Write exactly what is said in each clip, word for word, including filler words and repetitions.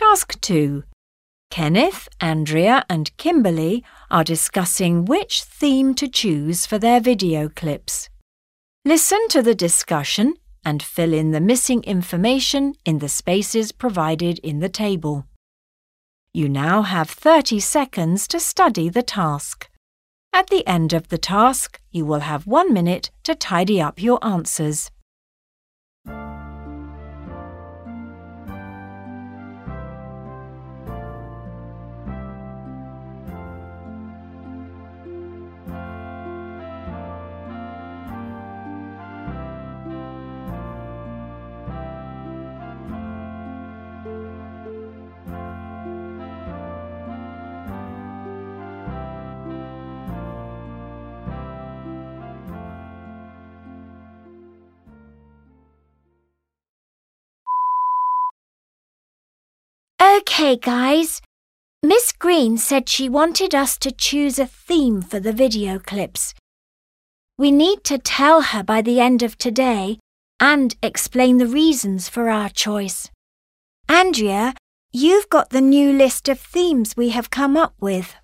Task two. Kenneth, Andrea and Kimberly are discussing which theme to choose for their video clips. Listen to the discussion and fill in the missing information in the spaces provided in the table. You now have thirty seconds to study the task. At the end of the task, you will have one minute to tidy up your answers. Okay, guys. Miss Green said she wanted us to choose a theme for the video clips. We need to tell her by the end of today and explain the reasons for our choice. Andrea, you've got the new list of themes we have come up with.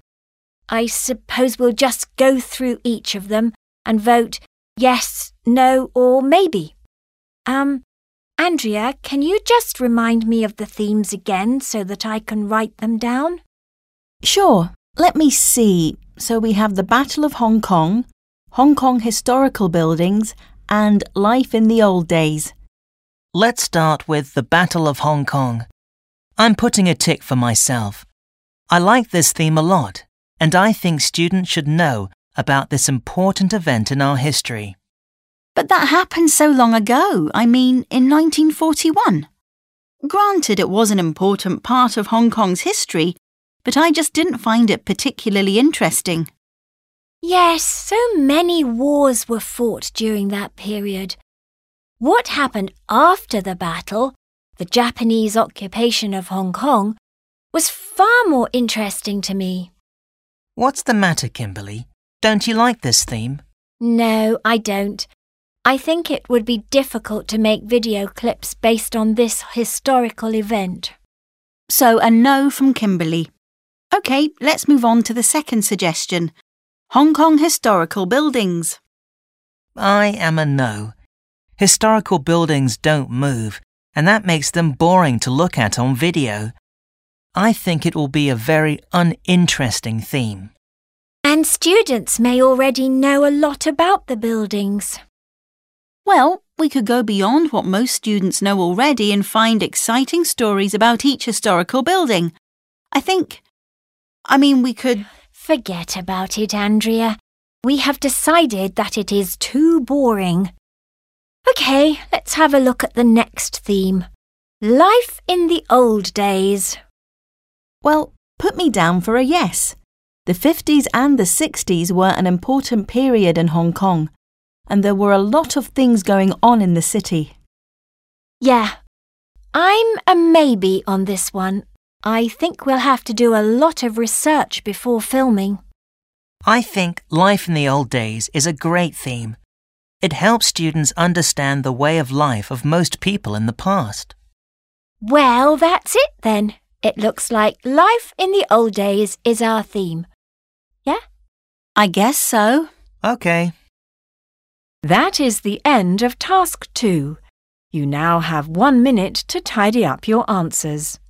I suppose we'll just go through each of them and vote yes, no, or maybe. Um... Andrea, can you just remind me of the themes again so that I can write them down? Sure. Let me see. So we have the Battle of Hong Kong, Hong Kong historical buildings, and life in the old days. Let's start with the Battle of Hong Kong. I'm putting a tick for myself. I like this theme a lot, and I think students should know about this important event in our history. But that happened so long ago, I mean in nineteen forty-one. Granted, it was an important part of Hong Kong's history, but I just didn't find it particularly interesting. Yes, so many wars were fought during that period. What happened after the battle, the Japanese occupation of Hong Kong, was far more interesting to me. What's the matter, Kimberly? Don't you like this theme? No, I don't. I think it would be difficult to make video clips based on this historical event. So a no from Kimberly. OK, let's move on to the second suggestion. Hong Kong historical buildings. I am a no. Historical buildings don't move, and that makes them boring to look at on video. I think it will be a very uninteresting theme. And students may already know a lot about the buildings. Well, we could go beyond what most students know already and find exciting stories about each historical building. I think... I mean, we could... Forget about it, Andrea. We have decided that it is too boring. OK, let's have a look at the next theme. Life in the old days. Well, put me down for a yes. The fifties and the sixties were an important period in Hong Kong, and there were a lot of things going on in the city. Yeah, I'm a maybe on this one. I think we'll have to do a lot of research before filming. I think life in the old days is a great theme. It helps students understand the way of life of most people in the past. Well, that's it then. It looks like life in the old days is our theme. Yeah? I guess so. OK. That is the end of task two. You now have one minute to tidy up your answers.